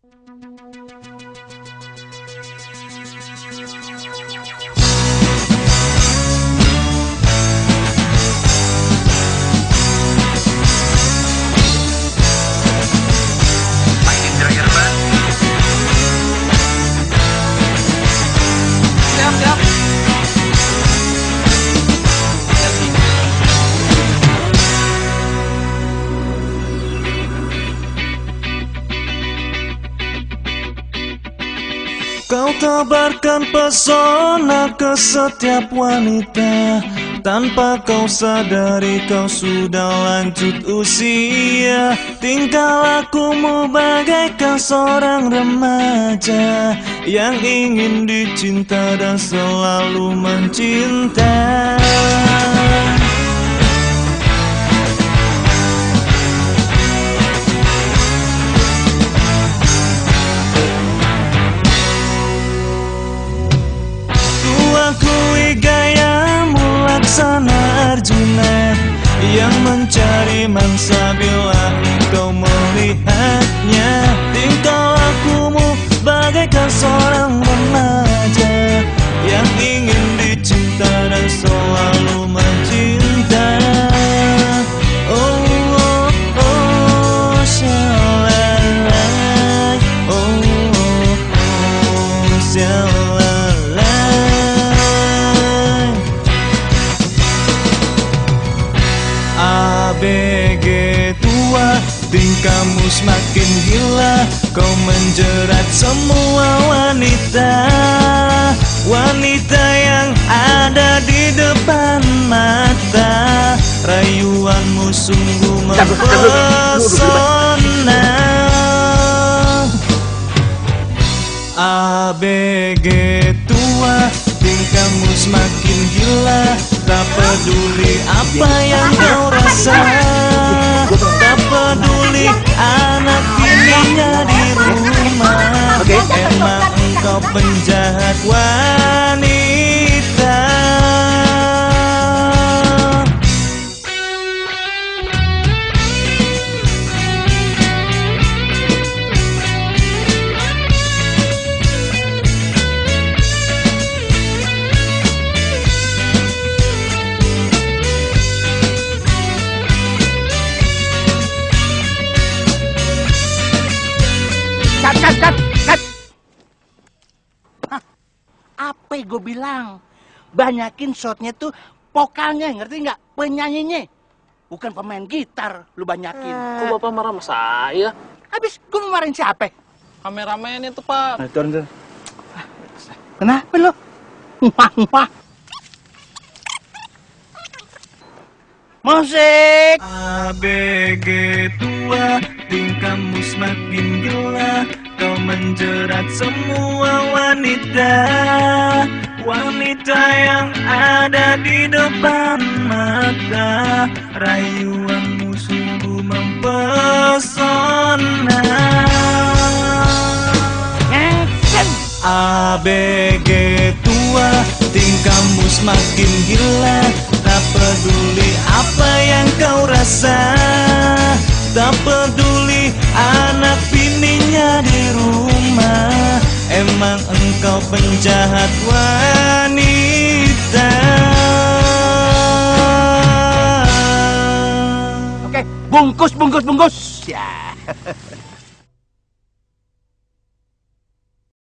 Kau tebarkan pesona ke setiap wanita. Tanpa kau sadari kau sudah lanjut usia. Tingkah lakumu bagaikan seorang remaja yang ingin dicinta dan selalu mencinta. Akui gayamu laksana Arjuna yang mencari mangsa bila engkau melihatnya. Tingkah lakumu bagaikan seorang remaja yang ingin dicinta dan selalu mencinta. Oh, oh, oh, syalalai. Oh, oh, oh, syalalai. ABG tua, tingkahmu semakin gila. Kau menjerat semua wanita. Wanita yang ada di depan mata. Rayuanmu sungguh mempesona. ABG tua, tingkahmu semakin gila. Tak peduli apa yang kau rasa, tak peduli anak bininya di rumah. Emang engkau penjahat wanita. Cut. Apa gue bilang? Banyakin shotnya tuh vokalnya, ngerti nggak? Penyanyinya, bukan pemain gitar. Lu banyakin. Kok Bapak marah sama saya? Habis gue marahin siapa? Kameramen itu, Pak. Turun. Kenapa lu? Wah. Musik. ABG tua, tingkahmu semakin gila. Kau menjerat semua wanita. Wanita yang ada di depan mata. Rayuanmu sungguh mempesona. ABG tua, tingkahmu semakin gila. Tak peduli apa yang kau rasa, tak peduli anak bininya di rumah. Emang engkau penjahat wanita. Oke, bungkus ya.